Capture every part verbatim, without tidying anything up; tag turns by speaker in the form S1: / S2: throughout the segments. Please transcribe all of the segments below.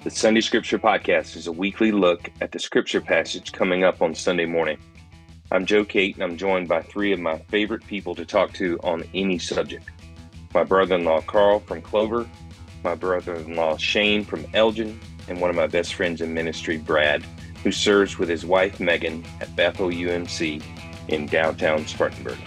S1: The Sunday Scripture Podcast is a weekly look at the scripture passage coming up on Sunday morning. I'm Joe Cate, and I'm joined by three of my favorite people to talk to on any subject. My brother-in-law Carl from Clover, my brother-in-law Shane from Elgin, and one of my best friends in ministry, Brad, who serves with his wife Megan at Bethel U M C in downtown Spartanburg.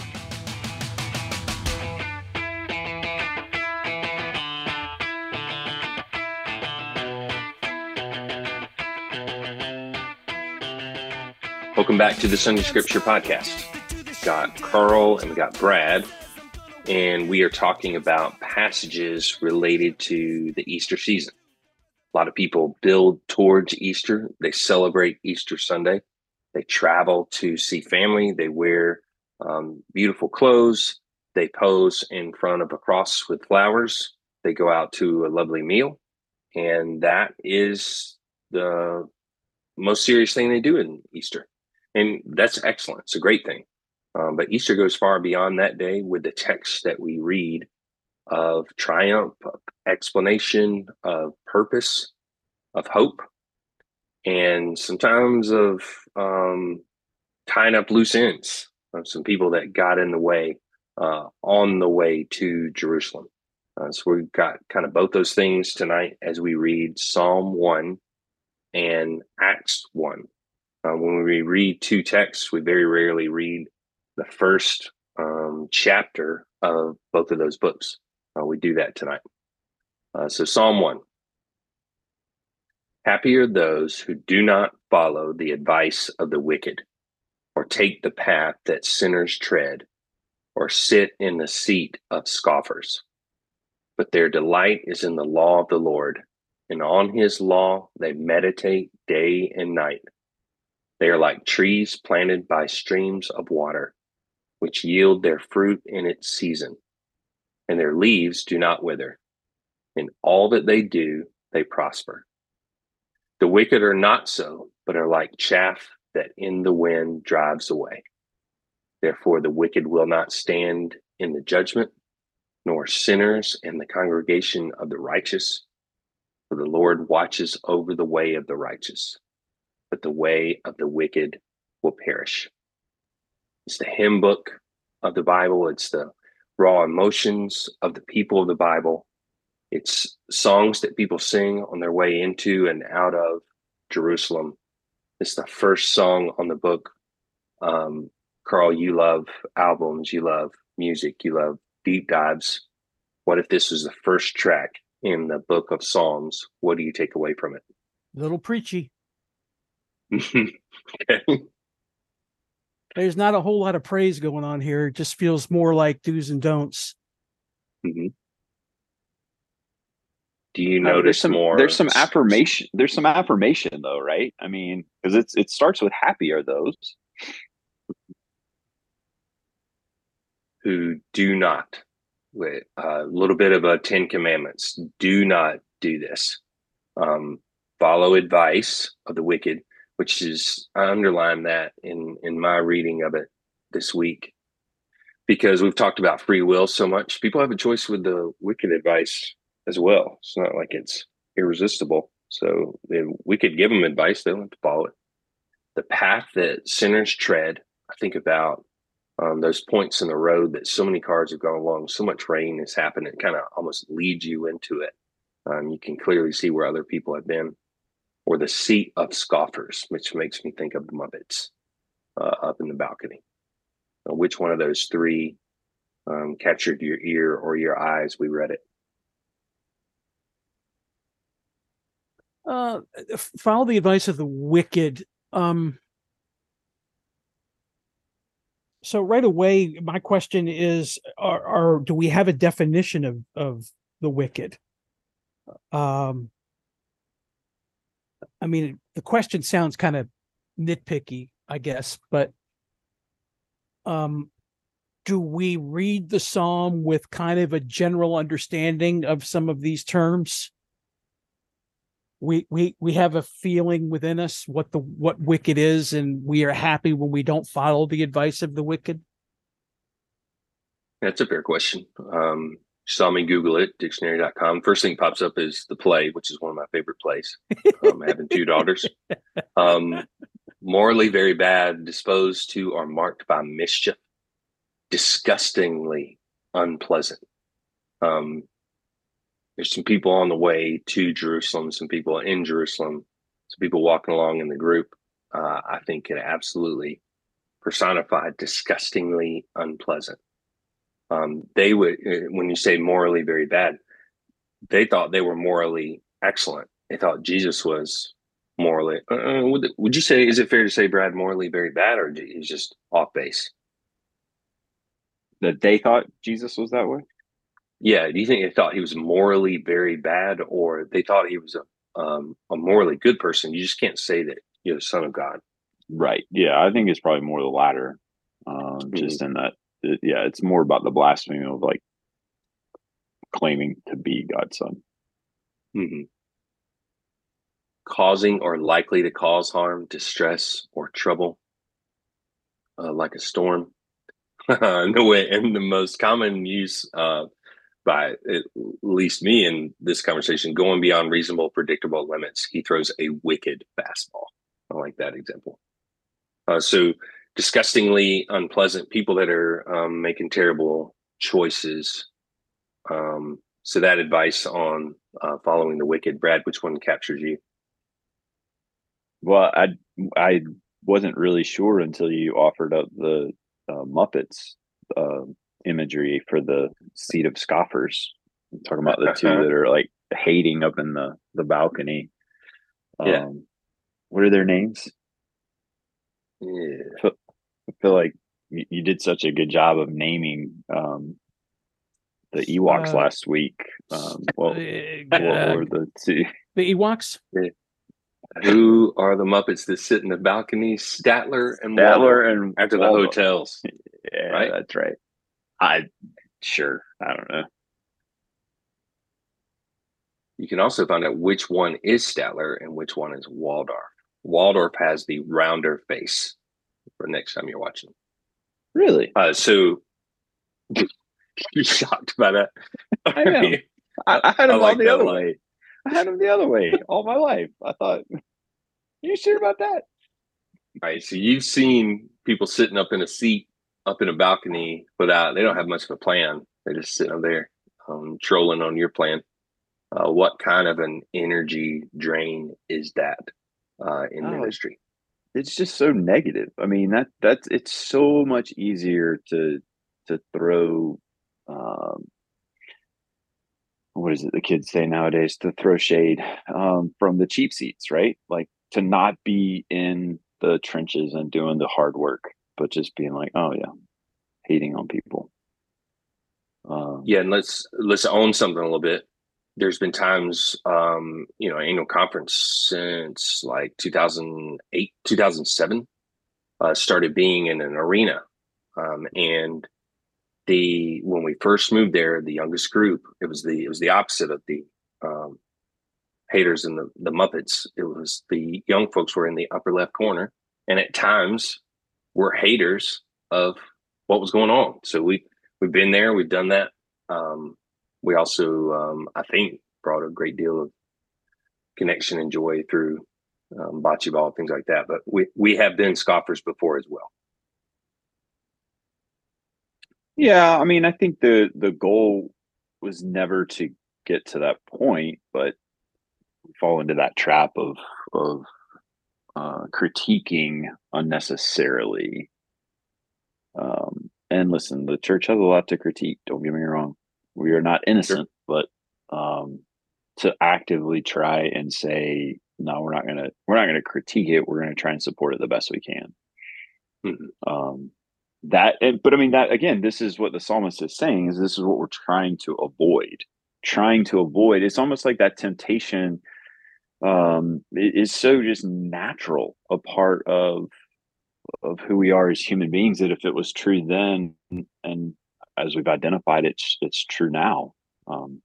S1: Welcome back to the Sunday Scripture Podcast. We've got Carl and we got Brad, and we are talking about passages related to the Easter season. A lot of people build towards Easter. They celebrate Easter Sunday. They travel to see family. They wear um, beautiful clothes. They pose in front of a cross with flowers. They go out to a lovely meal. And that is the most serious thing they do in Easter. And that's excellent. It's a great thing. Um, but Easter goes far beyond that day with the text that we read of triumph, of explanation, of purpose, of hope, and sometimes of um, tying up loose ends of some people that got in the way uh, on the way to Jerusalem. Uh, so we've got kind of both those things tonight as we read Psalm one and Acts one. Uh, when we read two texts, we very rarely read the first um, chapter of both of those books. Uh, we do that tonight. Uh, so Psalm one. Happy are those who do not follow the advice of the wicked, or take the path that sinners tread, or sit in the seat of scoffers. But their delight is in the law of the Lord, and on his law they meditate day and night. They are like trees planted by streams of water, which yield their fruit in its season, and their leaves do not wither. In all that they do, they prosper. The wicked are not so, but are like chaff that in the wind drives away. Therefore, the wicked will not stand in the judgment, nor sinners in the congregation of the righteous. For the Lord watches over the way of the righteous, but the way of the wicked will perish. It's the hymn book of the Bible. It's the raw emotions of the people of the Bible. It's songs that people sing on their way into and out of Jerusalem. It's the first song on the book. Um, Carl, you love albums, you love music, you love deep dives. What if this was the first track in the book of Psalms? What do you take away from it?
S2: A little preachy.
S1: Okay.
S2: There's not a whole lot of praise going on here. It just feels more like do's and don'ts.
S1: Mm-hmm. Do you
S3: No,
S1: notice
S3: there's some,
S1: more?
S3: There's some affirmation. There's some affirmation, though, right? I mean, because it's it starts with happy are those
S1: who do not. With a little bit of a Ten Commandments. Do not do this. Um, follow advice of the wicked, which is, I underline that in, in my reading of it this week, because we've talked about free will so much. People have a choice with the wicked advice as well. It's not like it's irresistible. So we could give them advice. They don't have to follow it. The path that sinners tread, I think about um, those points in the road that so many cars have gone along, so much rain has happened, it kind of almost leads you into it. Um, you can clearly see where other people have been. Or the seat of scoffers, which makes me think of the Muppets uh, up in the balcony. Uh, which one of those three um, captured your ear or your eyes? We read it.
S2: Uh, follow the advice of the wicked. Um, so right away, my question is: Are, are do we have a definition of of the wicked? Um, I mean, the question sounds kind of nitpicky, I guess, but um, do we read the psalm with kind of a general understanding of some of these terms? We we we have a feeling within us what the what wicked is, and we are happy when we don't follow the advice of the wicked.
S1: That's a fair question. Um, Saw me Google it, dictionary dot com. First thing pops up is the play, which is one of my favorite plays. Um, having two daughters. Um, morally very bad, disposed to or marked by mischief, disgustingly unpleasant. Um, there's some people on the way to Jerusalem, some people in Jerusalem, some people walking along in the group. Uh, I think can absolutely personify disgustingly unpleasant. Um, they would, when you say morally very bad, they thought they were morally excellent. They thought Jesus was morally. Uh, would, would you say? Is it fair to say Brad morally very bad, or he's just off base?
S3: That they thought Jesus was that way?
S1: Yeah. Do you think they thought he was morally very bad, or they thought he was a um, a morally good person? You just can't say that you're the Son of God.
S3: Right. Yeah, I think it's probably more the latter. Um, mm-hmm. Just in that, it, yeah, it's more about the blasphemy of like claiming to be God's son.
S1: Mm-hmm. Causing or likely to cause harm, distress, or trouble, uh, like a storm. No way. And the most common use uh, by at least me in this conversation, going beyond reasonable, predictable limits. He throws a wicked fastball. I like that example. Uh, so disgustingly unpleasant people that are um, making terrible choices. Um, so that advice on uh, following the wicked, Brad, which one captures you?
S3: Well, I I wasn't really sure until you offered up the uh, Muppets uh, imagery for the seat of scoffers. I'm talking about the two that are like hating up in the the balcony. Um,
S1: yeah.
S3: What are their names?
S1: Yeah.
S3: I feel, I feel like you, you did such a good job of naming um, the Ewoks uh, last week. Um, well, uh, what were the two?
S2: The Ewoks?
S1: Yeah. Who are the Muppets that sit in the balcony? Statler and
S3: Statler
S1: Waldorf,
S3: and
S1: after
S3: Waldorf.
S1: the hotels.
S3: Yeah,
S1: right?
S3: That's right. I sure. I don't know.
S1: You can also find out which one is Statler and which one is Waldorf. Waldorf has the rounder face for next time you're watching.
S3: Really?
S1: Uh, so you're shocked by that?
S3: I am. I, I had him I like all the other way. I had him the other way all my life. I thought, you sure about that?
S1: All right. So you've seen people sitting up in a seat, up in a balcony without, they don't have much of a plan. They're just sitting up there um, trolling on your plan. Uh, what kind of an energy drain is that uh, in oh, ministry?
S3: It's just so negative. I mean, that that's it's so much easier to to throw um, what is it the kids say nowadays, to throw shade um, from the cheap seats, right? Like to not be in the trenches and doing the hard work, but just being like, oh yeah, hating on people.
S1: Um, yeah, and let's let's own something a little bit. There's been times, um, you know, annual conference since like two thousand eight, two thousand seven, uh, started being in an arena. Um, and the, when we first moved there, the youngest group, it was the, it was the opposite of the um, haters and the, the Muppets. It was the young folks were in the upper left corner. And at times were haters of what was going on. So we, we've been there, we've done that. Um, We also, um, I think, brought a great deal of connection and joy through um, bocce ball, things like that. But we, we have been scoffers before as well.
S3: Yeah, I mean, I think the the goal was never to get to that point, but fall into that trap of of uh, critiquing unnecessarily. Um, and listen, the church has a lot to critique. Don't get me wrong. We are not innocent, sure. but um, to actively try and say, no, we're not gonna we're not gonna critique it. We're gonna try and support it the best we can. Mm-hmm. Um, that, and, but I mean that again. This is what the psalmist is saying: is this is what we're trying to avoid. Trying to avoid. It's almost like that temptation um, is so just natural a part of of who we are as human beings that if it was true then, and as we've identified, it's it's true now. Um,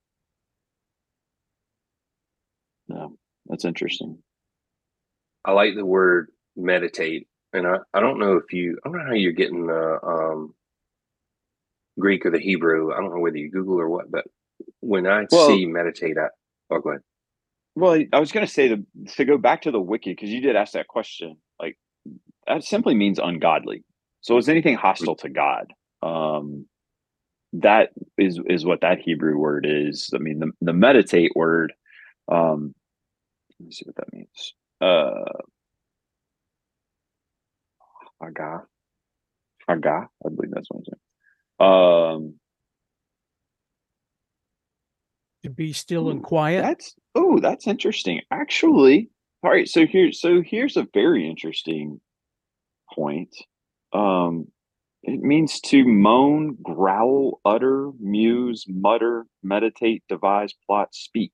S3: yeah, that's interesting.
S1: I like the word meditate, and I, I don't know if you I don't know how you're getting the um, Greek or the Hebrew. I don't know whether you Google or what, but when I
S3: Well,
S1: see meditate, I, oh, go ahead.
S3: well, I was going to say the to go back to the wicked because you did ask that question. Like that simply means ungodly. So is anything hostile to God? Um, that is is what that Hebrew word is. I mean, the the meditate word. Um, let me see what that means. Uh, Haggah, Haggah. I believe that's what I'm saying. Um,
S2: To be still and
S3: ooh,
S2: quiet.
S3: that's oh, that's interesting. Actually, all right. So here, so here's a very interesting point. Um, it means to moan, growl, utter, muse, mutter, meditate, devise, plot, speak.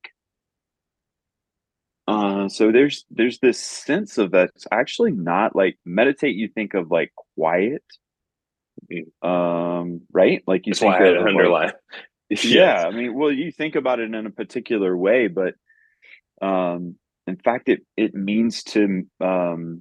S3: Uh, so there's there's this sense of that. It's actually not like meditate. You think of like quiet, um, right? Like you
S1: That's why
S3: think
S1: I had it
S3: of like,
S1: underlined.
S3: yeah.
S1: Yes.
S3: I mean, well, you think about it in a particular way, but um, in fact, it it means to um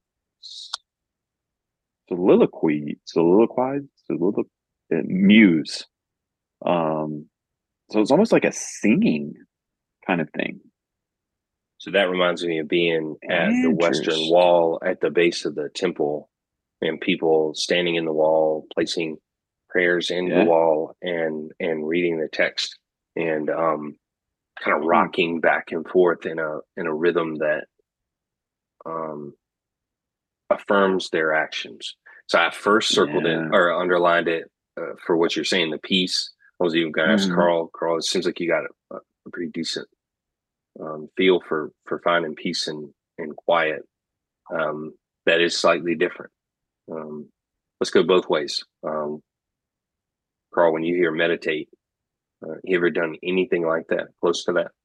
S3: soliloquy, soliloquize, soliloquy, muse. Um, so it's almost like a singing kind of thing.
S1: So that reminds me of being at the Western
S3: Interesting.
S1: Wall at the base of the temple and people standing in the wall, placing prayers in the
S3: Yeah.
S1: wall and and reading the text and um, kind of
S3: Hmm.
S1: rocking back and forth in a in a rhythm that um, affirms their actions. So I first circled it
S3: Yeah.
S1: or underlined it uh, for what you're saying, the peace. I was even going to ask
S3: Hmm.
S1: Carl. Carl, it seems like you got a, a pretty decent um, feel for for finding peace and and quiet. Um, that is slightly different. Um, let's go both ways. Um, Carl, when you hear meditate, uh, you ever done anything like that, close to that?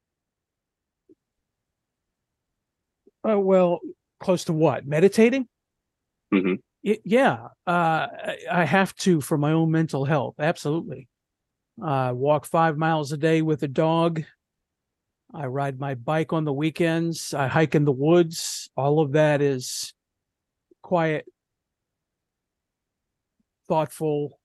S2: Oh, well, close to what? Meditating?
S1: Mm-hmm.
S2: Y- yeah. Uh, I I have to for my own mental health. Absolutely. I walk five miles a day with a dog. I ride my bike on the weekends. I hike in the woods. All of that is quiet, thoughtful,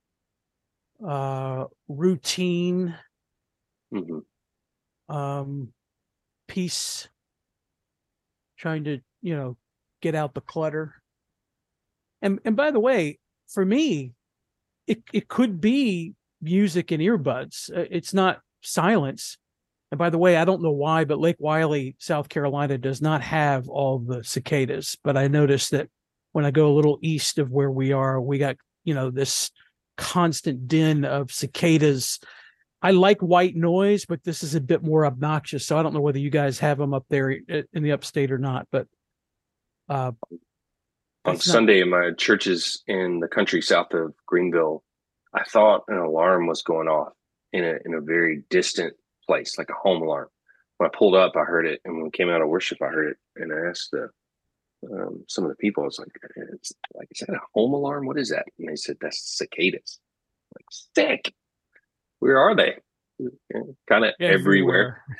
S2: uh, routine,
S1: Mm-hmm.
S2: um, peace, trying to, you know, get out the clutter. And and by the way, for me, it, it could be music and earbuds. Uh, It's not silence. And by the way, I don't know why, but Lake Wiley, South Carolina, does not have all the cicadas. But I noticed that when I go a little east of where we are, we got, you know, this constant din of cicadas. I like white noise, but this is a bit more obnoxious. So I don't know whether you guys have them up there in the upstate or not, but uh,
S1: On
S2: that's not.
S1: Sunday in my churches in the country south of Greenville, I thought an alarm was going off in a in a very distant place, like a home alarm. When I pulled up, I heard it, and when we came out of worship, I heard it, and I asked the um, some of the people, I was like, "It's like, is that a home alarm? What is that?" And they said, "That's cicadas." Like, sick. Where are they? Kind of everywhere.
S2: Everywhere.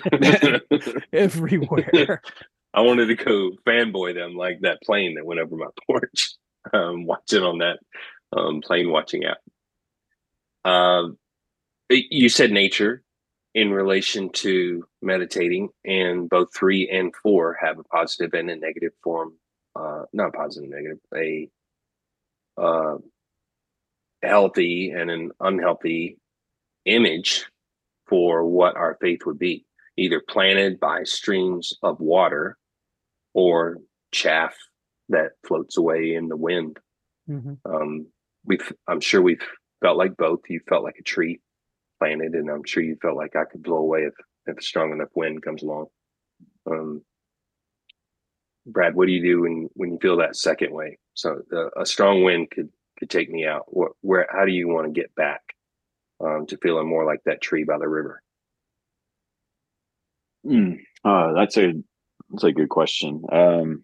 S2: Everywhere.
S1: I wanted to go fanboy them like that plane that went over my porch, um, watching on that um, plane watching app. Um, you said nature in relation to meditating, and both three and four have a positive and a negative form. Uh, not positive, negative, a uh, healthy and an unhealthy image for what our faith would be, either planted by streams of water or chaff that floats away in the wind.
S2: Mm-hmm.
S1: Um, we've, I'm sure we've felt like both. You felt like a tree planted, and I'm sure you felt like I could blow away if, if a strong enough wind comes along. Um, Brad, what do you do when, when you feel that second way? So uh, a strong wind could could take me out. What, where, how do you want to get back um, to feeling more like that tree by the river?
S3: Mm. Uh, that's a that's a good question. Um,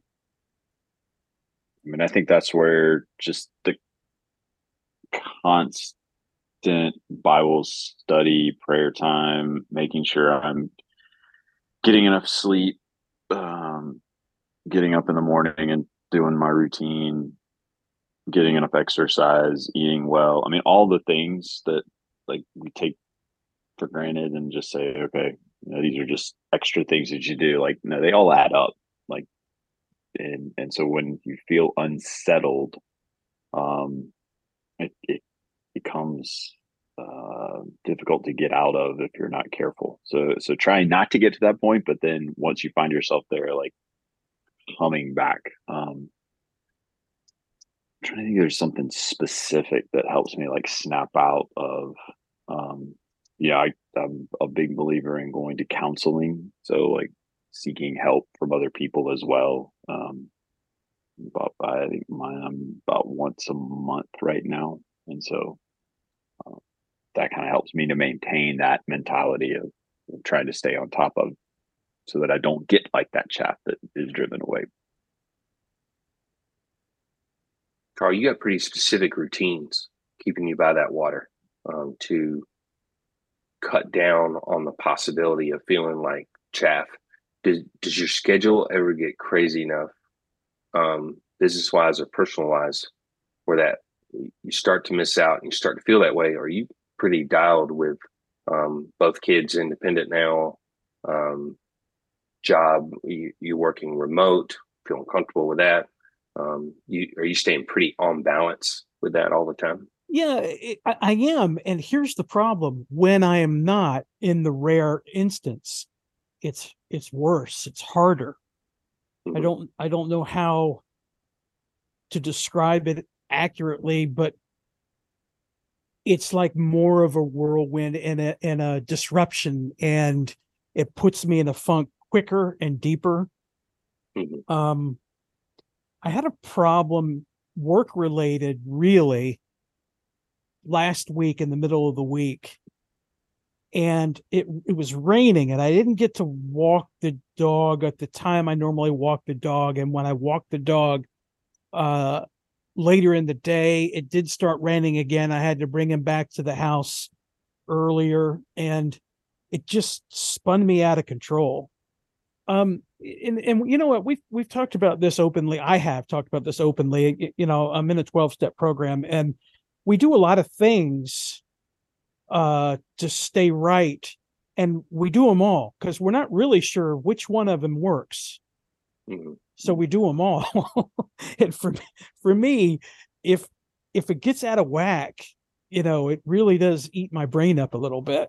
S3: I mean, I think that's where just the constant Bible study, prayer time, making sure I'm getting enough sleep, um, getting up in the morning and doing my routine, getting enough exercise, eating well. I mean, all the things that like we take for granted and just say, okay, you know, these are just extra things that you do. Like, no, they all add up. Like, and and so when you feel unsettled, um, it, it becomes uh, difficult to get out of if you're not careful. So so trying not to get to that point, but then once you find yourself there, like coming back. Um, I'm trying to think there's something specific that helps me like snap out of um yeah, I, I'm a big believer in going to counseling. So like seeking help from other people as well. Um about I think mine I'm about once a month right now. And so uh, that kind of helps me to maintain that mentality of, of trying to stay on top of so that I don't get like that chaff that is driven away.
S1: Carl, you got pretty specific routines keeping you by that water um, to cut down on the possibility of feeling like chaff. Does, does your schedule ever get crazy enough, um, business wise or personal wise, where that you start to miss out and you start to feel that way? Or are you pretty dialed with um, both kids independent now, um, job, you, you working remote, feeling comfortable with that? Um, you are you staying pretty on balance with that all the time?
S2: Yeah, it, I, I am. And here's the problem. When I am not, in the rare instance, it's it's worse. It's harder. I
S1: Mm-hmm.
S2: don't I don't know how to describe it accurately, but it's like more of a whirlwind and a and a disruption, and it puts me in a funk quicker and deeper.
S1: Mm-hmm.
S2: Um, I had a problem work related really last week in the middle of the week, and it it was raining and I didn't get to walk the dog at the time I normally walk the dog. And when I walked the dog uh later in the day, it did start raining again. I had to bring him back to the house earlier, and it just spun me out of control. Um, and, and you know what? We've we've talked about this openly. I have talked about this openly. You know, I'm in a twelve step program, and we do a lot of things uh, to stay right, and we do them all because we're not really sure which one of them works.
S1: Mm-hmm.
S2: So we do them all. And for for me, if if it gets out of whack, you know, it really does eat my brain up a little bit.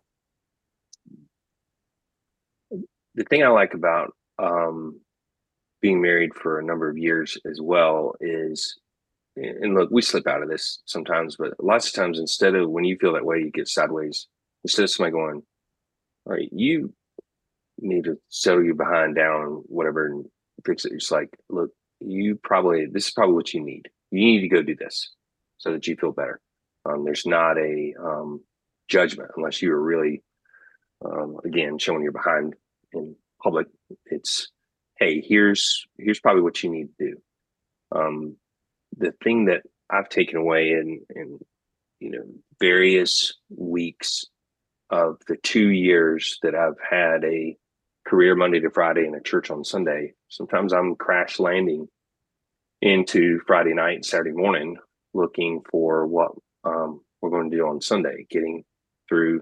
S1: The thing I like about um, being married for a number of years as well is, and look, we slip out of this sometimes, but lots of times instead of when you feel that way, you get sideways. Instead of somebody going, all right, you need to settle your behind down, whatever, and fix it. It's like, look, you probably, this is probably what you need. You need to go do this so that you feel better. Um, there's not a um, judgment unless you are really, um, again, showing your behind in public. It's, hey, here's here's probably what you need to do. Um, the thing that I've taken away in in you know various weeks of the two years that I've had a career Monday to Friday and a church on Sunday, sometimes I'm crash landing into Friday night and Saturday morning looking for what um, we're going to do on Sunday, getting through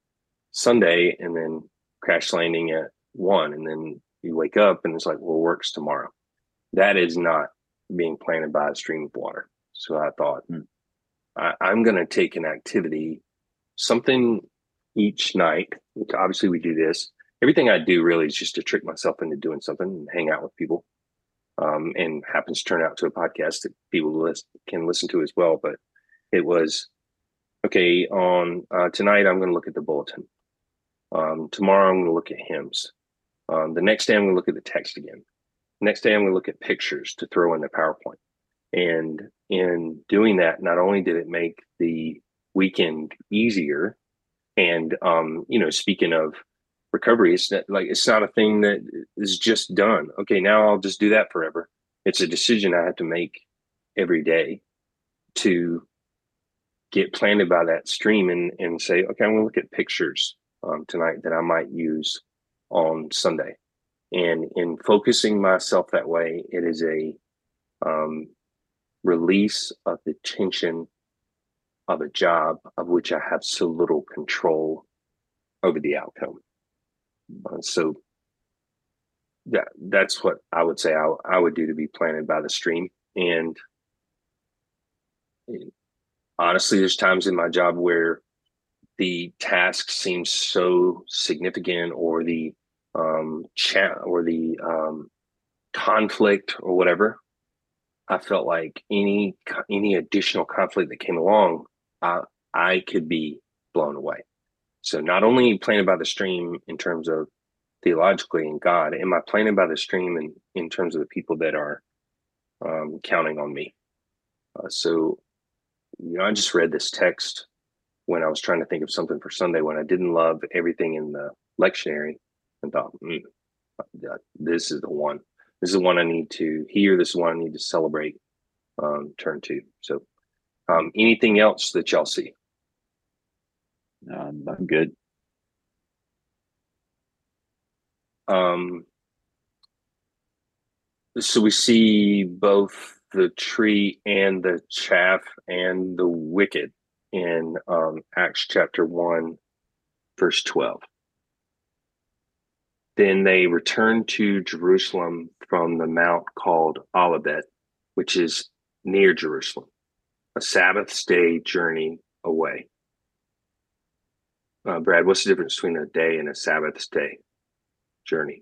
S1: Sunday and then crash landing at one. And then you wake up and it's like, well, work's tomorrow. That is not being planted by a stream of water. So I thought, hmm, I, I'm going to take an activity, something each night, which obviously we do this. Everything I do really is just to trick myself into doing something and hang out with people. Um, and happens to turn out to a podcast that people list, can listen to as well. But it was, okay, on uh, tonight, I'm going to look at the bulletin. Um, tomorrow, I'm going to look at hymns. Um, the next day, I'm going to look at the text again. Next day, I'm going to look at pictures to throw in the PowerPoint. And in doing that, not only did it make the weekend easier, and um, you know, speaking of recovery, it's not, like it's not a thing that is just done. Okay, now I'll just do that forever. It's a decision I have to make every day to get planted by that stream and and say, okay, I'm going to look at pictures um, tonight that I might use on Sunday. And in focusing myself that way, it is a um, release of the tension of a job of which I have so little control over the outcome. Uh, so that that's what I would say I, I would do to be planted by the stream. And honestly, there's times in my job where the task seems so significant, or the um, chat, or the um, conflict, or whatever. I felt like any any additional conflict that came along, I I could be blown away. So not only planted by the stream in terms of theologically in God, am I planted by the stream in, in terms of the people that are um, counting on me? Uh, so, you know, I just read this text when I was trying to think of something for Sunday, when I didn't love everything in the lectionary, and thought, mm, this is the one. This is the one I need to hear. This is one I need to celebrate, um, turn to. So um, anything else that y'all see?
S3: Um, I'm good.
S1: Um, so we see both the tree and the chaff and the wicked in um, Acts chapter one, verse twelve. Then they returned to Jerusalem from the mount called Olivet, which is near Jerusalem, a Sabbath's day journey away. Uh, Brad, what's the difference between a day and a Sabbath's day journey?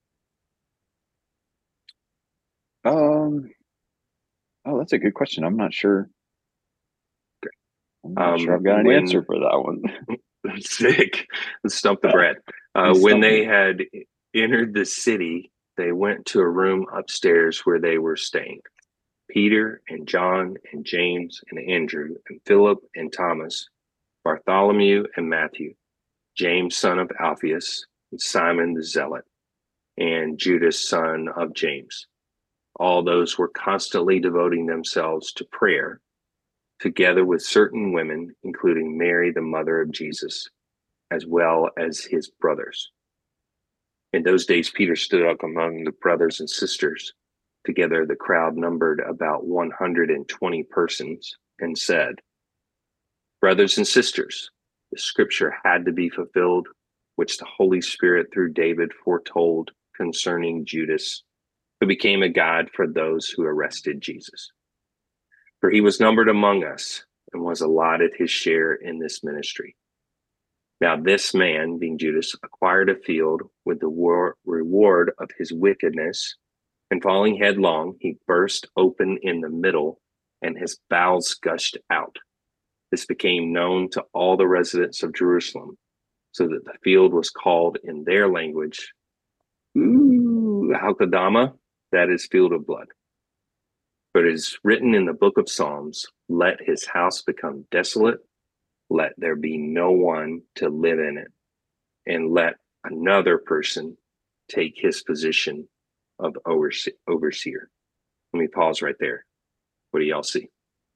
S3: Um, oh, that's a good question. I'm not sure. I'm not
S1: Um,
S3: sure I've got an
S1: when,
S3: answer for that one.
S1: Sick. Let's stump the bread. Uh, when they had entered the city, they went to a room upstairs where they were staying. Peter and John and James and Andrew and Philip and Thomas, Bartholomew and Matthew, James son of Alphaeus, and Simon the Zealot, and Judas son of James. All those were constantly devoting themselves to prayer, together with certain women, including Mary, the mother of Jesus, as well as his brothers. In those days, Peter stood up among the brothers and sisters. Together, the crowd numbered about one hundred twenty persons, and said, "Brothers and sisters, the scripture had to be fulfilled, which the Holy Spirit through David foretold concerning Judas, who became a guide for those who arrested Jesus. For he was numbered among us and was allotted his share in this ministry. Now this man, being Judas, acquired a field with the war- reward of his wickedness, and falling headlong, he burst open in the middle, and his bowels gushed out. This became known to all the residents of Jerusalem, so that the field was called in their language, Ooh, Hakeldama, that is, field of blood. But it is written in the book of Psalms, let his house become desolate, let there be no one to live in it, and let another person take his position of overse- overseer. Let me pause right there. What do y'all see?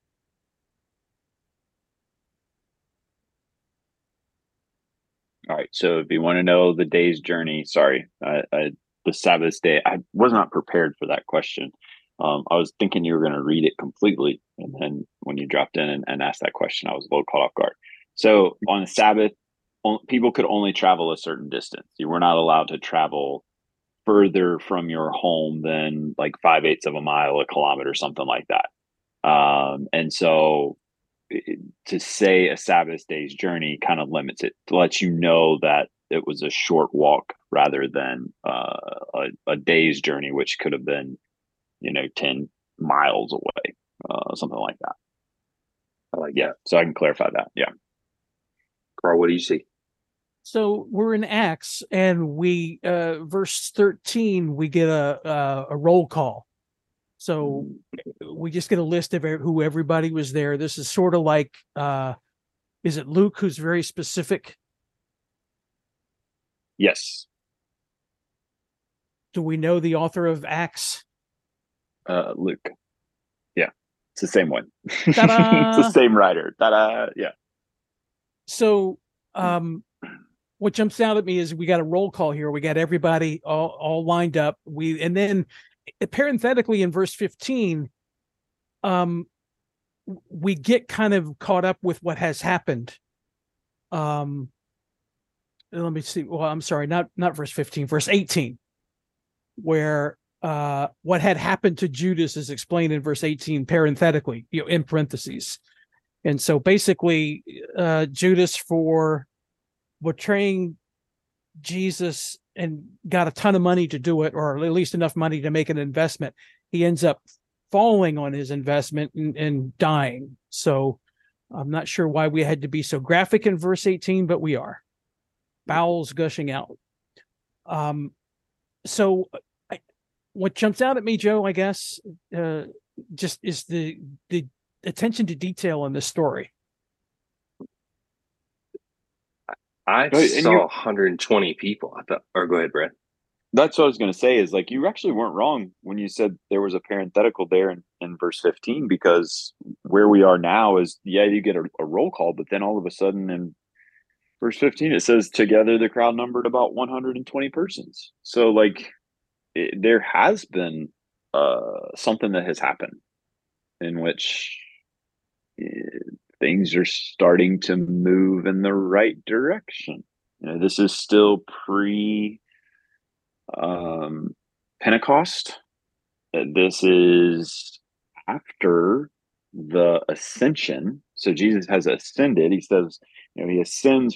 S3: All right. So if you want to know the day's journey, sorry, I, I, the Sabbath day, I was not prepared for that question. Um, I was thinking you were going to read it completely. And then when you dropped in and, and asked that question, I was a little caught off guard. So on Sabbath, people could only travel a certain distance. You were not allowed to travel further from your home than like five eighths of a mile, a kilometer, something like that. Um, and so it, to say a Sabbath day's journey kind of limits it, to let you know that it was a short walk rather than uh, a, a day's journey, which could have been, you know, ten miles away, uh, something like that.
S1: I like
S3: yeah.
S1: that.
S3: So I can clarify that. Yeah.
S1: Carl, what do you see?
S2: So we're in Acts, and we uh, verse thirteen, we get a a, a roll call. So we just get a list of who everybody was there. This is sort of like, uh, is it Luke who's very specific?
S3: Yes.
S2: Do we know the author of Acts?
S3: Uh, Luke. Yeah, it's the same one. It's the same writer. Ta-da! Yeah.
S2: So, um, what jumps out at me is we got a roll call here. We got everybody all, all lined up. We and then parenthetically in verse fifteen, um, we get kind of caught up with what has happened. Um, let me see. Well, I'm sorry, not not verse fifteen, verse eighteen, where uh, what had happened to Judas is explained in verse eighteen parenthetically, you know, in parentheses. And so basically, uh, Judas, for betraying Jesus and got a ton of money to do it, or at least enough money to make an investment, he ends up falling on his investment and, and dying. So I'm not sure why we had to be so graphic in verse eighteen, but we are. Bowels gushing out. Um, so I, what jumps out at me, Joe, I guess, uh, just is the the attention to detail in this story.
S1: I
S3: But- and
S1: saw
S3: you-
S1: one hundred twenty people. I thought, or go ahead, Brad.
S3: That's what I was going to say is like, you actually weren't wrong when you said there was a parenthetical there in, in verse fifteen, because where we are now is, yeah, you get a, a roll call, but then all of a sudden in verse fifteen, it says together the crowd numbered about one hundred twenty persons. So like it, there has been uh, something that has happened in which uh, things are starting to move in the right direction. You know, this is still pre um, Pentecost. This is after the ascension. So Jesus has ascended. He says, you know, he ascends.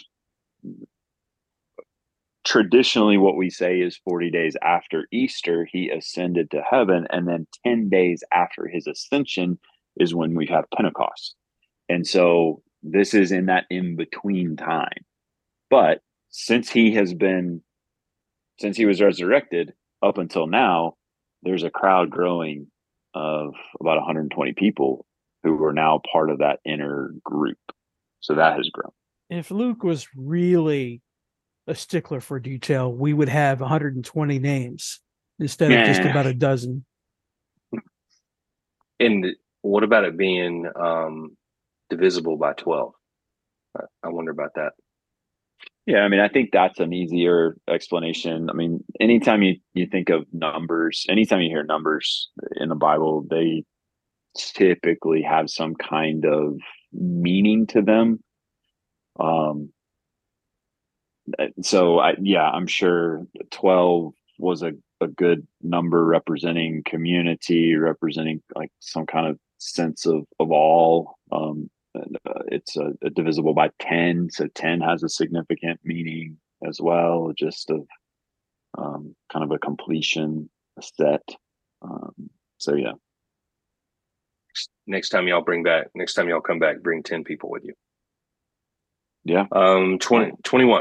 S3: Traditionally, what we say is forty days after Easter, he ascended to heaven. And then ten days after his ascension is when we have Pentecost. And so this is in that in between time. But since he has been, since he was resurrected up until now, there's a crowd growing of about one hundred twenty people who are now part of that inner group. So that has grown.
S2: If Luke was really a stickler for detail, we would have one hundred twenty names instead of just
S3: Yeah.
S2: about a dozen.
S1: And what about it being um, divisible by twelve? I, I wonder about that.
S3: Yeah, I mean, I think that's an easier explanation. I mean, anytime you, you think of numbers, anytime you hear numbers in the Bible, they typically have some kind of meaning to them. Um, so I, yeah, I'm sure twelve was a, a good number representing community, representing like some kind of sense of, of all. Um, uh, it's a, a divisible by ten, so ten has a significant meaning as well, just of um, kind of a completion, a set. Um, so yeah,
S1: Next time y'all bring back, next time y'all come back, bring ten people with you.
S3: yeah.
S1: Um, twenty, twenty-one.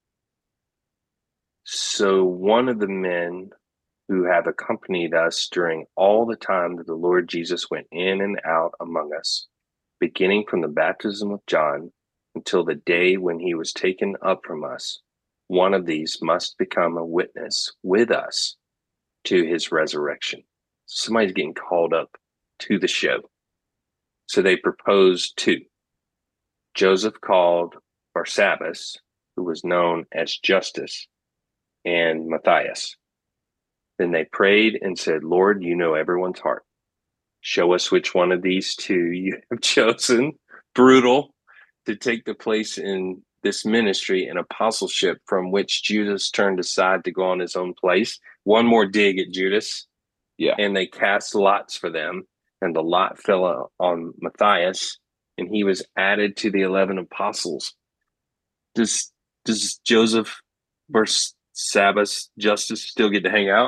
S1: So one of the men who have accompanied us during all the time that the Lord Jesus went in and out among us, beginning from the baptism of John until the day when he was taken up from us, one of these must become a witness with us to his resurrection. Somebody's getting called up to the show. So they proposed two. Joseph called Barsabbas, who was known as Justus, and Matthias. Then they prayed and said, Lord, you know everyone's heart. Show us which one of these two you have chosen, brutal, to take the place in this ministry and apostleship from which Judas turned aside to go on his own place. One more dig at Judas.
S3: Yeah.
S1: And they cast lots for them, and the lot fell on Matthias, and he was added to the eleven apostles. Does does Joseph Barsabbas Justus still get to hang out?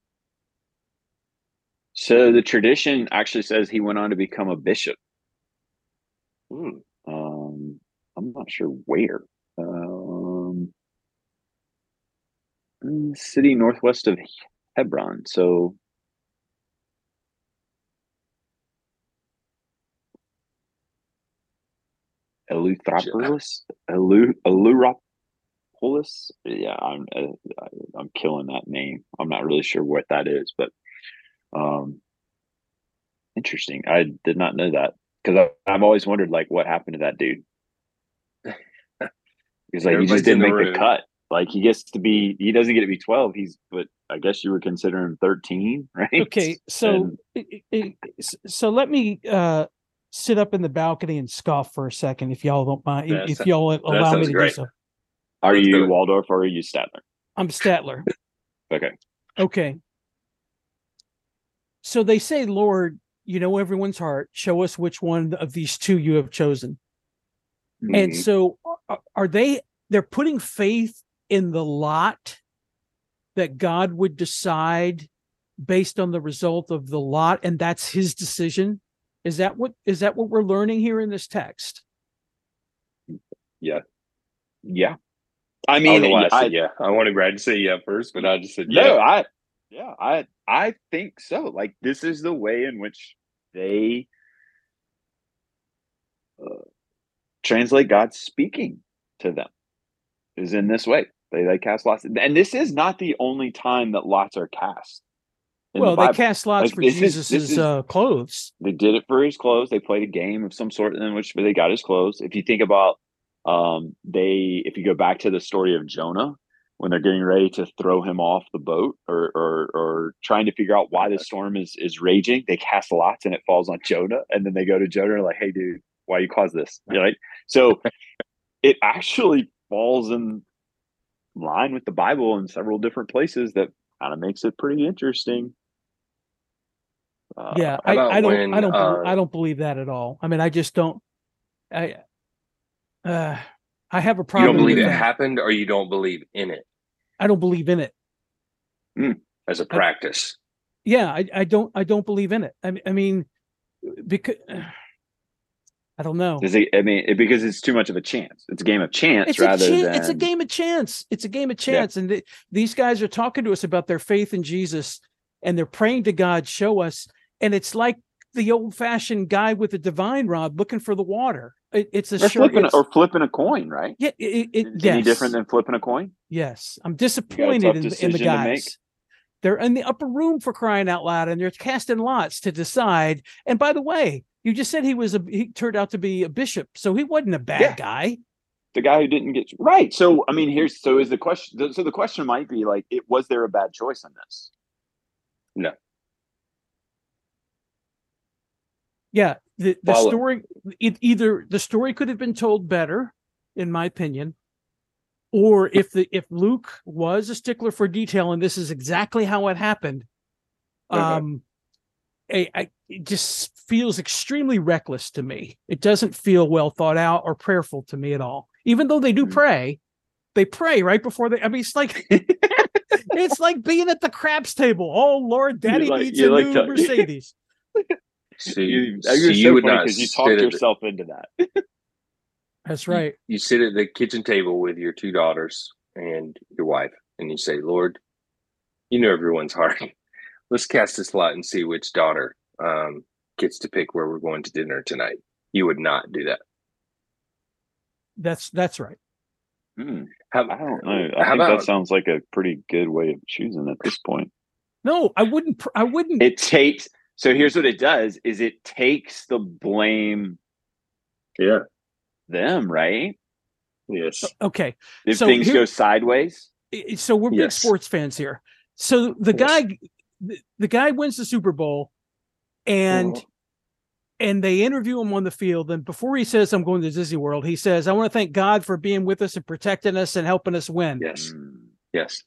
S3: So the tradition actually says he went on to become a bishop.
S1: Hmm.
S3: Um, I'm not sure where. Um, city northwest of Hebron. So Eleutheropolis, Elu, Eleuropolis. Yeah, I'm uh, I'm killing that name. I'm not really sure what that is, but um, interesting. I did not know that, because I've always wondered like what happened to that dude. Because like he
S1: Everybody's
S3: just didn't
S1: in the
S3: make the
S1: room.
S3: cut. Like he gets to be, he doesn't get to be twelve. He's, but I guess you would consider him thirteen, right?
S2: Okay, so
S3: And,
S2: it- it- so let me uh, sit up in the balcony and scoff for a second, if y'all don't mind.
S1: That
S2: If
S1: sounds-
S2: y'all allow me
S1: sounds
S2: to
S1: great.
S2: do so.
S3: are
S1: Let's do
S3: you
S1: it.
S3: Waldorf or are you Statler?
S2: I'm Statler.
S3: Okay.
S2: Okay. So they say, Lord, you know everyone's heart. Show us which one of these two you have chosen. And
S3: Mhm.
S2: so are, are they, they're putting faith in the lot that God would decide based on the result of the lot, and that's his decision. Is that what, is that what we're learning here in this text?
S3: Yeah. Yeah. I
S1: I don't
S3: mean,
S1: know why I
S3: I,
S1: said yeah. I wanted Brad to say yeah first, but I just said
S3: no,
S1: yeah.
S3: I, yeah, I, I think so. Like this is the way in which they uh, translate God speaking to them, is in this way. They they cast lots, and this is not the only time that lots are cast in
S2: Well,
S3: the
S2: they
S3: Bible.
S2: cast lots
S3: Like,
S2: for
S3: this is- this
S2: Jesus's
S3: is-
S2: uh, clothes.
S3: They did it for his clothes. They played a game of some sort in which they got his clothes. If you think about, um, they, if you go back to the story of Jonah, when they're getting ready to throw him off the boat, or or, or trying to figure out why the storm is is raging, they cast lots and it falls on Jonah, and then they go to Jonah and are like, "Hey, dude, why you caused this?" You know, right? So it actually falls in line with the Bible in several different places. That kind of makes it pretty interesting. Uh,
S2: Yeah,
S1: how
S2: I,
S1: about
S2: I don't,
S1: when,
S2: I don't, bel-
S1: uh,
S2: I don't believe that at all. I mean, I just don't. I, uh, I have a
S1: You
S2: problem
S1: don't believe
S2: with
S1: it
S2: that.
S1: happened, or you don't believe in it
S2: I don't believe in it.
S1: as a
S2: I-
S1: practice.
S2: Yeah, I, I don't, I don't believe in it. I, I mean, because I don't know.
S3: Is it, I mean, it, because it's too much of a chance. It's a game of chance
S2: It's a
S3: rather
S2: chan-
S3: than
S2: it's a game of chance. It's a game of
S3: Yeah.
S2: chance, and th- these guys are talking to us about their faith in Jesus, and they're praying to God, show us. And it's like the old-fashioned guy with the divine rod looking for the water. It, it's a
S3: or
S2: sure.
S3: flipping
S2: It's,
S3: or flipping a coin, right?
S2: yeah, it, it,
S3: Is
S2: yes.
S3: any different than flipping a coin?
S2: Yes, I'm
S3: tough
S2: disappointed in, in the
S3: decision to make.
S2: guys. They're in the upper room, for crying out loud, and they're casting lots to decide. And by the way, you just said he was a he turned out to be a bishop, so he wasn't a bad
S3: Yeah.
S2: guy.
S3: The guy who didn't get right. So I mean, here's so is the question. So the question might be like, it was there a bad choice in this?
S2: Yeah, the the
S1: Follow-
S2: story it, either the story could have been told better, in my opinion, or if the if Luke was a stickler for detail and this is exactly how it happened,
S3: Okay.
S2: um, I, I, it just feels extremely reckless to me. It doesn't feel well thought out or prayerful to me at all. Even though they do
S3: Mhm.
S2: pray, they pray right before they. I mean, it's like it's like being at the craps table. Oh Lord, Daddy
S3: like-
S2: needs
S3: you
S2: a
S3: like
S2: new
S3: to-
S2: Mercedes.
S1: So,
S3: You,
S1: so
S3: you're
S1: you
S3: so
S1: would
S3: funny
S1: not
S3: because you
S1: sit
S3: talked
S1: at the-
S3: yourself into that.
S2: That's right.
S1: You sit at the kitchen table with your two daughters and your wife, and you say, "Lord, you know everyone's heart. Let's cast this lot and see which daughter um, gets to pick where we're going to dinner tonight." You would not do that.
S2: That's that's right.
S3: Hmm,
S1: How,
S3: I don't know. I
S1: How
S3: think
S1: about
S3: that sounds like a pretty good way of choosing at this point.
S2: No, I wouldn't. pr- I wouldn't.
S3: It takes. So here's what it does: is it takes the blame
S1: yeah,
S3: them, right?
S1: yes,
S2: Okay,
S3: If
S2: So
S3: things
S2: here-
S3: go sideways.
S2: I- so we're big
S1: Yes.
S2: sports fans here. So the
S1: Yes.
S2: guy, the, the guy wins the Super Bowl, and
S1: Mhm.
S2: and they interview him on the field. And before he says, "I'm going to Disney World," he says, "I want to thank God for being with us and protecting us and helping us win."
S1: yes,
S3: Hmm.
S1: yes.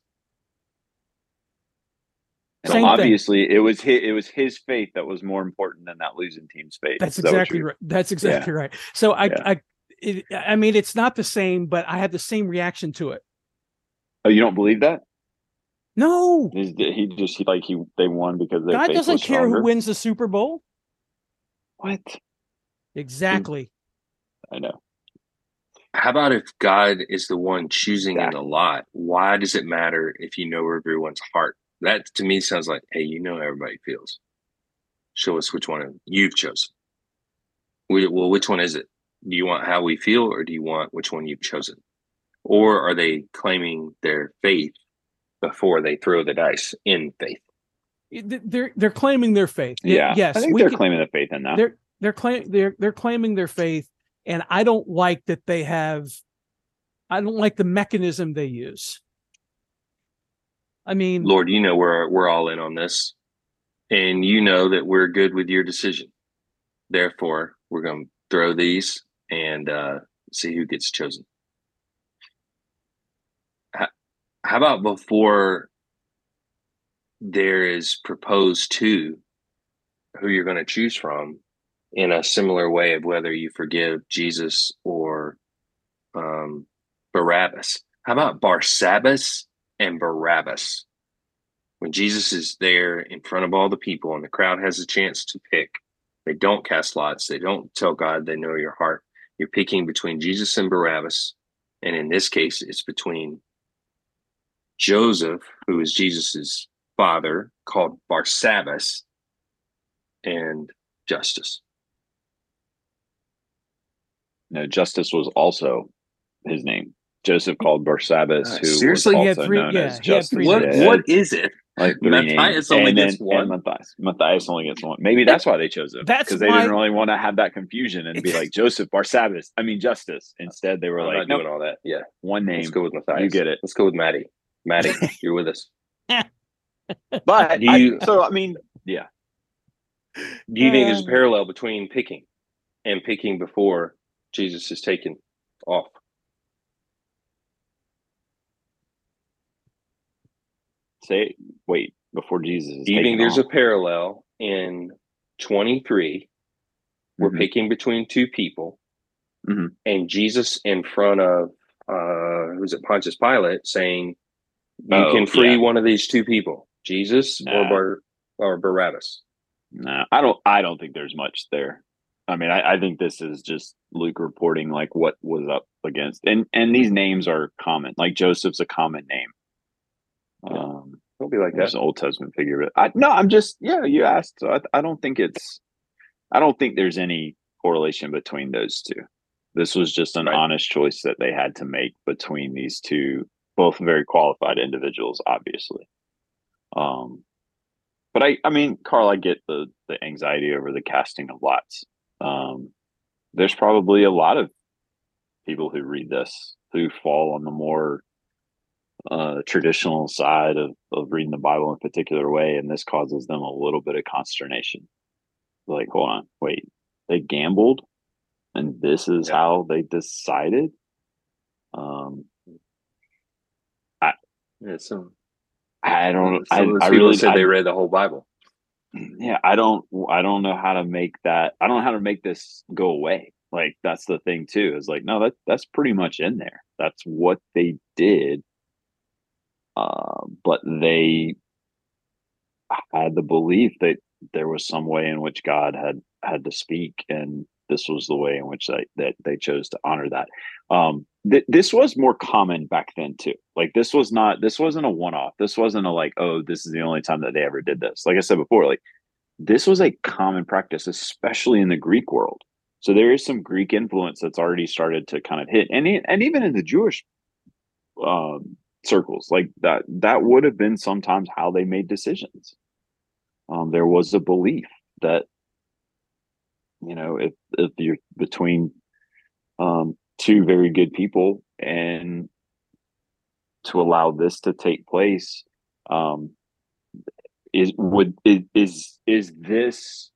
S3: So
S2: Same thing.
S3: obviously, it was his, it was his faith that was more important than that losing team's faith.
S2: That's
S3: Is that what
S2: exactly
S3: you're-
S2: right. That's exactly right. So I,
S3: Yeah.
S2: I, it, I mean, it's not the same, but I had the same reaction to it.
S3: Oh, you don't believe that?
S2: No,
S3: Is that he just he, like he they won because their
S2: God
S3: faith
S2: doesn't
S3: was
S2: care
S3: stronger?
S2: who wins the Super Bowl.
S3: What?
S2: Exactly.
S3: I know.
S1: How about if God is the one choosing in
S3: Exactly.
S1: the lot? Why does it matter if you know everyone's heart? That to me sounds like, hey, you know how everybody feels. Show us which one you've chosen. We, well, which one is it? Do you want how we feel, or do you want which one you've chosen? Or are they claiming their faith before they throw the dice in faith?
S2: They're they're claiming their faith. Y-
S3: Yeah.
S2: Yes,
S3: I think
S2: we
S3: they're
S2: can-
S3: claiming the faith in that.
S2: they're they're claim they're they're claiming their faith, and I don't like that they have I don't like the mechanism they use. I mean,
S1: Lord, you know we're we're all in on this, and you know that we're good with your decision. Therefore, we're going to throw these and uh, see who gets chosen. How, how about before there is proposed to who you're going to choose from, in a similar way of whether you forgive Jesus or um, Barabbas? How about Barsabbas and Barabbas? When Jesus is there in front of all the people and the crowd has a chance to pick, they don't cast lots. They don't tell God they know your heart. You're picking between Jesus and Barabbas. And in this case, it's between Joseph, who is Jesus's father, called Barsabbas, and Justus.
S3: No, Justus was also his name. Joseph called Barsabbas,
S1: Uh,
S3: who
S1: seriously?
S3: was
S2: He had
S3: also
S2: three-
S3: known
S2: yeah,
S3: as
S2: he had
S3: Justus.
S2: three
S1: What
S2: names.
S3: Yeah,
S1: what is it?
S3: like three
S1: Matthias
S3: names.
S1: only
S3: and
S1: gets
S3: then,
S1: one?
S3: And Matthias. Matthias only gets one. Maybe that's why they chose him.
S2: That's
S3: because they
S2: why-
S3: didn't really want to have that confusion and be like Joseph Barsabbas. I mean Justus. Instead, they were
S1: I'm
S3: like,
S1: not
S3: nope,
S1: doing all that. Yeah.
S3: one name.
S1: Let's go with Matthias.
S3: You get it.
S1: Let's go with Maddie. Maddie, you're with us.
S3: But
S1: Do you-
S3: I, so I mean, yeah.
S1: Do you think there's a
S2: Uh,
S1: parallel between picking and picking before Jesus is taken off?
S3: Say wait before Jesus is
S1: Do you think
S3: taken
S1: there's
S3: off.
S1: a parallel in twenty-three? We're
S3: Mhm.
S1: picking between two people,
S3: Mhm.
S1: and Jesus in front of uh who's it, Pontius Pilate, saying, "You
S3: Oh,
S1: can free
S3: yeah.
S1: one of these two people, Jesus or
S3: Nah.
S1: Bar or Barabbas."
S3: No, I don't. I don't think there's much there. I mean, I, I think this is just Luke reporting like what was up against, and and these names are common. Like Joseph's a common name.
S1: Yeah.
S3: Um,
S1: Don't be like
S3: there's
S1: that.
S3: an Old Testament figure, but I no, I'm just yeah. You asked, so I, I don't think it's. I don't think there's any correlation between those two. This was just an
S1: Right.
S3: honest choice that they had to make between these two, both very qualified individuals, obviously. Um, but I, I mean, Carl, I get the the anxiety over the casting of lots. Um, there's probably a lot of people who read this who fall on the more uh, traditional side of, of reading the Bible in a particular way, and this causes them a little bit of consternation. Like, hold on, wait, they gambled, and this is
S1: Yeah.
S3: how they decided. Um,
S1: Yeah, so
S3: I don't.
S1: some
S3: I,
S1: of those
S3: I
S1: people
S3: really
S1: said
S3: I,
S1: they read the whole Bible.
S3: yeah. I don't. I don't know how to make that. I don't know how to make this go away. Like that's the thing too. Is like no, that that's pretty much in there. That's what they did. Uh, but they had the belief that there was some way in which God had had to speak, and this was the way in which they that they chose to honor that. Um, th- this was more common back then too. Like this was not this wasn't a one off. This wasn't a like, oh, this is the only time that they ever did this. Like I said before, like this was a common practice, especially in the Greek world. So there is some Greek influence that's already started to kind of hit, and e- and even in the Jewish um, circles, like that that would have been sometimes how they made decisions. Um, there was a belief that you know if if you're between um, two very good people, and to allow this to take place, um, is would is is, is this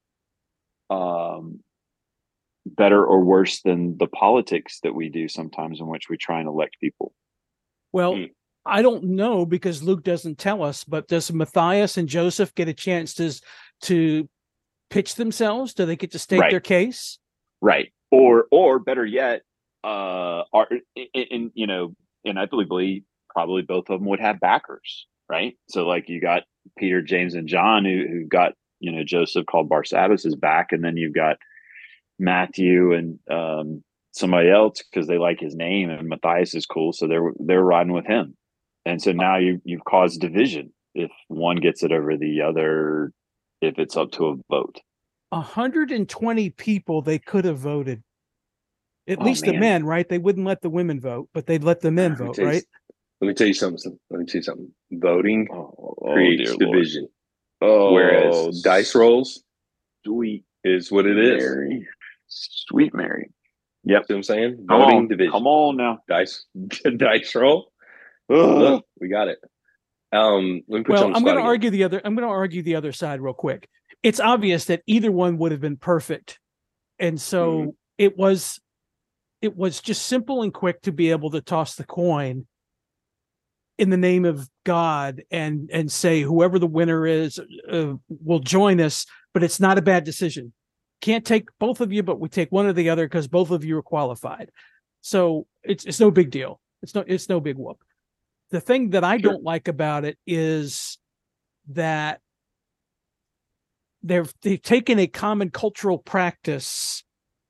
S3: um, better or worse than the politics that we do sometimes in which we try and elect people?
S2: Well,
S1: Hmm.
S2: I don't know because Luke doesn't tell us, but does Matthias and Joseph get a chance to, to pitch themselves? Do they get to state
S3: Right.
S2: their case?
S3: Right. Or or better yet, uh are and you know, and I believe probably both of them would have backers, right? So like you got Peter, James, and John who who got, you know, Joseph called Barsabbas' back, and then you've got Matthew and um somebody else because they like his name, and Matthias is cool, so they're they're riding with him. And so now you you've caused division if one gets it over the other, if it's up to a vote.
S2: one hundred twenty people they could have voted. At
S3: Oh,
S2: least the
S3: man.
S2: men, right? They wouldn't let the women vote, but they'd let the men
S1: Let me
S2: vote,
S1: tell you-
S2: right?
S1: Let me tell you something. Let me tell you something. Voting
S3: Oh,
S1: creates
S3: dear Lord.
S1: division,
S3: Oh,
S1: whereas dice rolls
S3: sweet
S1: is what it is.
S3: Mary. Sweet Mary. Yep.
S1: See what I'm saying?
S3: Come
S1: Voting
S3: on.
S1: division.
S3: Come on now.
S1: Dice dice roll. Look, we got it. Um, let me put you
S2: Well,
S1: on the
S2: I'm
S1: spot
S2: going to
S1: again.
S2: argue the other. I'm going to argue the other side real quick. It's obvious that either one would have been perfect, and so
S1: Mhm.
S2: it was. It was just simple and quick to be able to toss the coin in the name of God and and say whoever the winner is uh, will join us. But it's not a bad decision. Can't take both of you, but we take one or the other because both of you are qualified. So it's it's no big deal. It's no it's no big whoop. The thing that I
S1: Sure.
S2: don't like about it is that they've they've taken a common cultural practice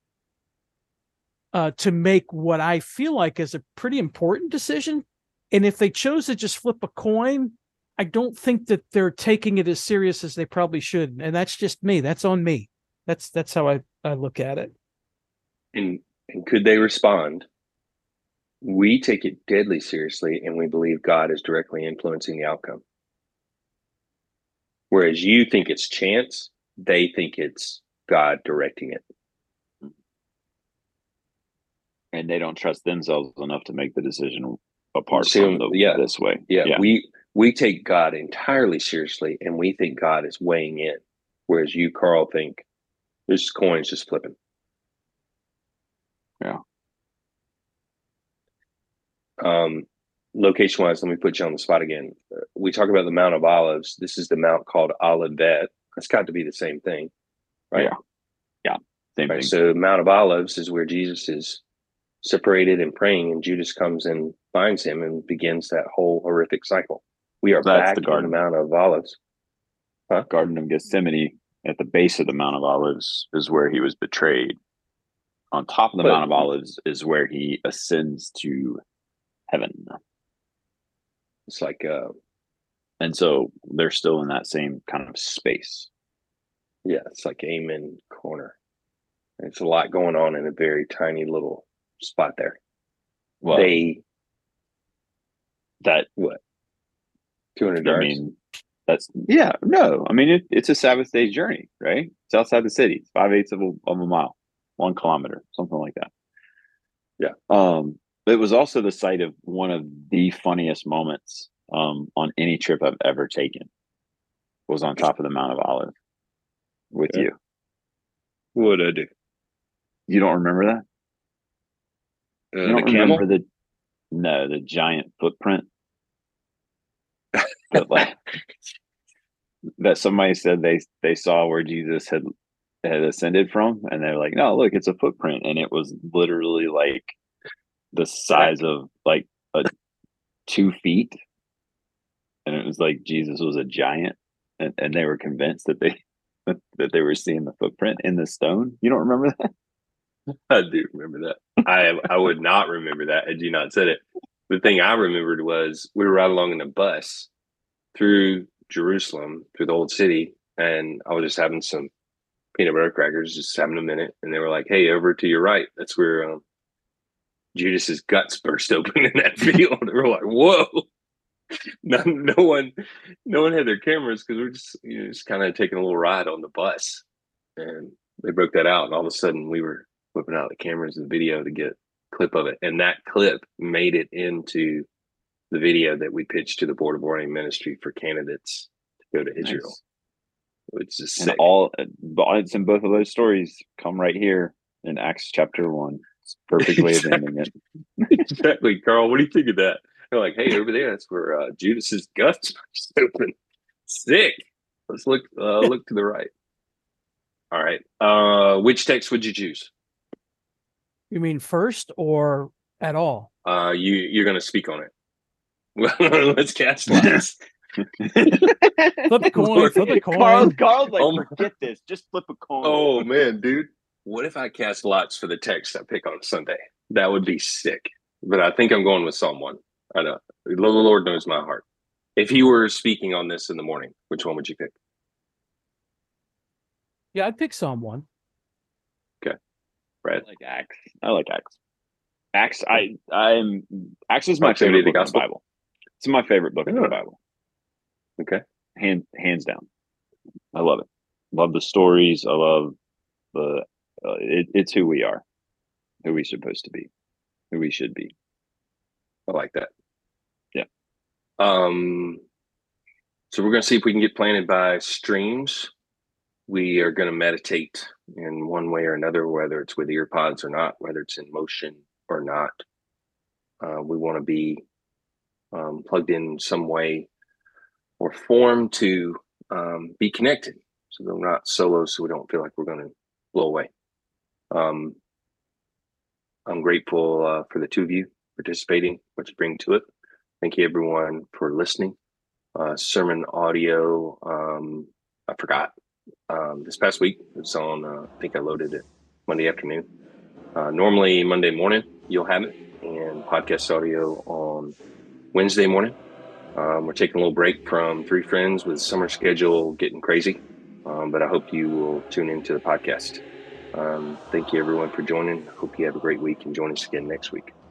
S2: uh, to make what I feel like is a pretty important decision. And if they chose to just flip a coin, I don't think that they're taking it as serious as they probably should. And that's just me. That's on me. That's that's how I, I look at it.
S1: And and could they respond? We take it deadly seriously, and we believe God is directly influencing the outcome. Whereas you think it's chance, they think it's God directing it.
S3: And they don't trust themselves enough to make the decision apart
S1: See,
S3: from the
S1: yeah.
S3: this way.
S1: Yeah, we we take God entirely seriously, and we think God is weighing in. Whereas you, Carl, think this coin's just flipping.
S3: Yeah.
S1: Um, location wise, let me put you on the spot again. Uh, we talk about the Mount of Olives. This is the mount called Olivet. It's got to be the same thing, right?
S3: Yeah. Yeah. Same
S1: Right.
S3: thing.
S1: So Mount of Olives is where Jesus is separated and praying, and Judas comes and finds him and begins that whole horrific cycle. We are
S3: That's
S1: back
S3: the
S1: in
S3: garden.
S1: the Mount of Olives. Huh?
S3: Garden of Gethsemane at the base of the Mount of Olives is where he was betrayed. On top of the
S1: But-
S3: Mount of Olives is where he ascends to heaven.
S1: It's like uh
S3: And so they're still in that same kind of space.
S1: yeah, it's like Amen Corner. It's a lot going on in a very tiny little spot there.
S3: Well,
S1: They
S3: that
S1: what? Two hundred
S3: I
S1: yards.
S3: mean, that's yeah, no. I mean, it, it's a Sabbath day journey, right? It's outside the city. It's five eighths of a, of a mile, one kilometer, something like that.
S1: Yeah.
S3: Um, it was also the site of one of the funniest moments um, on any trip I've ever taken. Was on top of the Mount of Olives with
S1: Yeah.
S3: you.
S1: What would I do?
S3: You don't remember that?
S1: Uh,
S3: You don't
S1: the camel?
S3: remember the no, the giant footprint that like that somebody said they they saw where Jesus had had ascended from, and they're like, no, look, it's a footprint, and it was literally like the size of like a two feet, and it was like Jesus was a giant, and, and they were convinced that they that they were seeing the footprint in the stone. You don't remember that?
S1: I do remember that. I I would not remember that had you not said it. The thing I remembered was we were right along in a bus through Jerusalem, through the old city, and I was just having some peanut butter crackers, just having a minute, and they were like, "Hey, over to your right, that's where um, Judas's guts burst open in that field." And we were like, "Whoa!" No, no one, no one had their cameras because we we're just, you know, just kind of taking a little ride on the bus, and they broke that out, and all of a sudden we were whipping out the cameras and video to get a clip of it, and that clip made it into the video that we pitched to the Board of Warning Ministry for candidates to go to Israel.
S3: Nice.
S1: Which is
S3: And
S1: sick.
S3: all it's in both of those stories come right here in Acts chapter one. It's a perfect way of ending it.
S1: Exactly, Carl. What do you think of that? They're like, hey, over there, that's where uh, Judas's guts burst open. Sick. Let's look. Uh, look to the right. All right. Uh, which text would you choose?
S2: You mean first or at all?
S1: Uh, you you're going to speak on it. Well, let's cast lots.
S2: Flip a coin. Flip a coin.
S3: Carl's, Carl's like,
S1: Oh my-
S3: forget this. Just flip a coin.
S1: Oh man, dude. What if I cast lots for the text I pick on Sunday? That would be sick. But I think I'm going with Psalm one. I know. The Lord knows my heart. If you were speaking on this in the morning, which one would you pick?
S2: Yeah, I'd pick Psalm one.
S1: Brad?
S3: I like Acts. I like Acts. Acts. I I'm Acts is my
S1: Proximity
S3: favorite
S1: to
S3: book in the
S1: gospel?
S3: Bible. It's my favorite book in
S1: Oh.
S3: the Bible.
S1: Okay.
S3: Hand hands down. I love it. Love the stories. I love the. Uh, it, it's who we are. who we supposed to be, who we should be.
S1: I like that.
S3: Yeah.
S1: Um, so we're going to see if we can get planted by streams. We are going to meditate in one way or another, whether it's with ear pods or not, whether it's in motion or not. Uh, we want to be um, plugged in some way or form to um, be connected. So we're not solo, so we don't feel like we're going to blow away. Um, I'm grateful uh, for the two of you participating, what you bring to it. Thank you, everyone, for listening. Uh, sermon audio, um, I forgot. Um, this past week, it was on, uh, I think I loaded it Monday afternoon. Uh, normally, Monday morning, you'll have it, and podcast audio on Wednesday morning. Um, we're taking a little break from Three Friends with summer schedule getting crazy, um, but I hope you will tune into the podcast. Um, thank you, everyone, for joining. Hope you have a great week and join us again next week.